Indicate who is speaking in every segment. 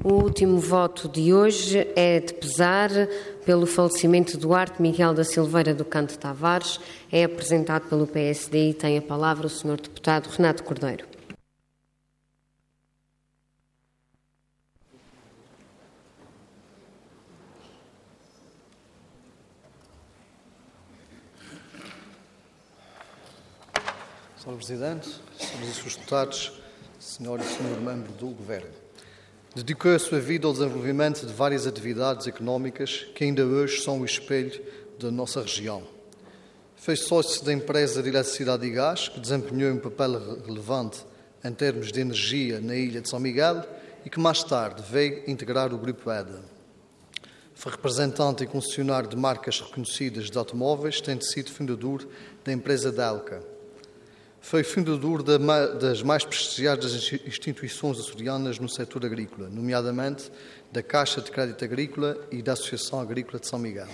Speaker 1: O último voto de hoje é de pesar pelo falecimento de Duarte Miguel da Silveira do Canto Tavares. É apresentado pelo PSD e tem a palavra o Sr. Deputado Renato Cordeiro.
Speaker 2: Sr. Presidente, Srs. e Srs. Deputados, Sr. e Sr. Membro do Governo, dedicou a sua vida ao desenvolvimento de várias atividades económicas que ainda hoje são o espelho da nossa região. Fez sócio da empresa de eletricidade e gás, que desempenhou um papel relevante em termos de energia na ilha de São Miguel e que mais tarde veio integrar o Grupo EDA. Foi representante e concessionário de marcas reconhecidas de automóveis, tendo sido fundador da empresa Delca. Foi fundador das mais prestigiadas instituições açorianas no setor agrícola, nomeadamente da Caixa de Crédito Agrícola e da Associação Agrícola de São Miguel.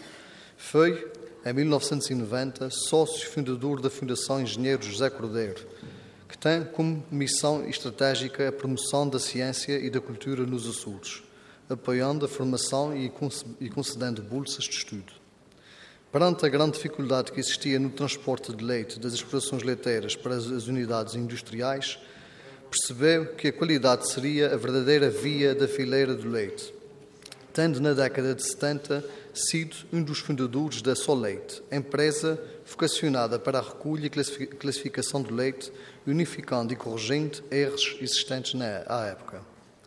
Speaker 2: Foi, em 1990, sócio fundador da Fundação Engenheiro José Cordeiro, que tem como missão estratégica a promoção da ciência e da cultura nos Açores, apoiando a formação e concedendo bolsas de estudo. Perante a grande dificuldade que existia no transporte de leite das explorações leiteiras para as unidades industriais, percebeu que a qualidade seria a verdadeira via da fileira do leite, tendo na década de 70 sido um dos fundadores da Soleite, empresa vocacionada para a recolha e classificação do leite, unificando e corrigindo erros existentes à época.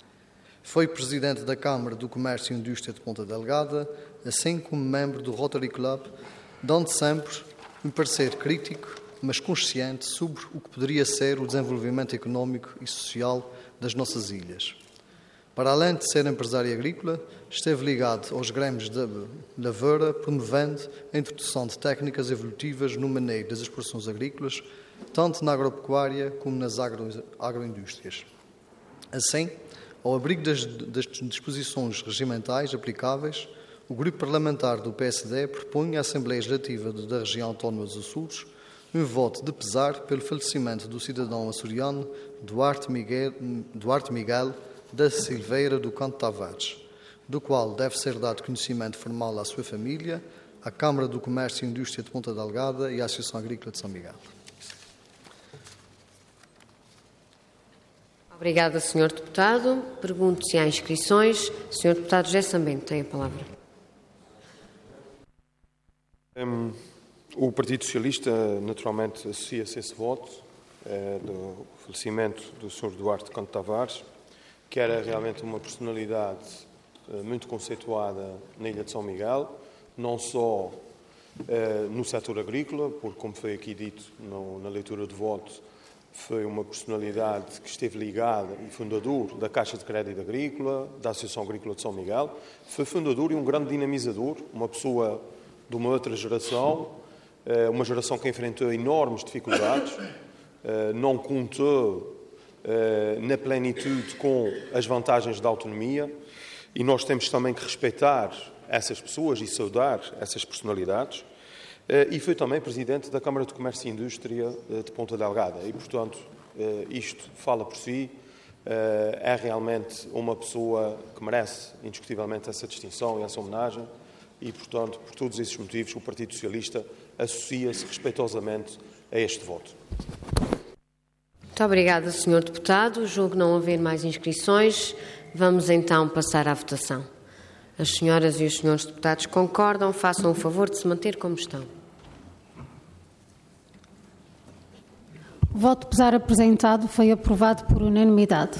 Speaker 2: Foi presidente da Câmara do Comércio e Indústria de Ponta Delgada, assim como membro do Rotary Club, dando sempre um parecer crítico, mas consciente sobre o que poderia ser o desenvolvimento económico e social das nossas ilhas. Para além de ser empresário agrícola, esteve ligado aos grêmios da lavoura, promovendo a introdução de técnicas evolutivas no manejo das explorações agrícolas, tanto na agropecuária como nas agroindústrias. Assim, ao abrigo das disposições regimentais aplicáveis, o Grupo Parlamentar do PSD propõe à Assembleia Legislativa da Região Autónoma dos Açores um voto de pesar pelo falecimento do cidadão açoriano Duarte Miguel da Silveira do Canto Tavares, do qual deve ser dado conhecimento formal à sua família, à Câmara do Comércio e Indústria de Ponta Delgada e à Associação Agrícola de São Miguel.
Speaker 1: Obrigada, Sr. Deputado. Pergunto se há inscrições. Sr. Deputado José Sambento tem a palavra.
Speaker 3: O Partido Socialista naturalmente associa-se a esse voto do falecimento do Sr. Duarte Canto Tavares, que era realmente uma personalidade muito conceituada na Ilha de São Miguel, não só no setor agrícola, porque, como foi aqui dito na leitura de voto, foi uma personalidade que esteve ligada e fundador da Caixa de Crédito Agrícola, da Associação Agrícola de São Miguel, foi fundador e um grande dinamizador, uma pessoa de uma outra geração, uma geração que enfrentou enormes dificuldades, não contou na plenitude com as vantagens da autonomia, e nós temos também que respeitar essas pessoas e saudar essas personalidades. E foi também presidente da Câmara de Comércio e Indústria de Ponta Delgada e, portanto, isto fala por si, é realmente uma pessoa que merece indiscutivelmente essa distinção e essa homenagem e, portanto, por todos esses motivos, o Partido Socialista associa-se respeitosamente a este voto.
Speaker 1: Muito obrigada, Sr. Deputado. Julgo não haver mais inscrições. Vamos então passar à votação. As senhoras e os senhores deputados concordam, façam o favor de se manter como estão.
Speaker 4: O voto pesar apresentado foi aprovado por unanimidade.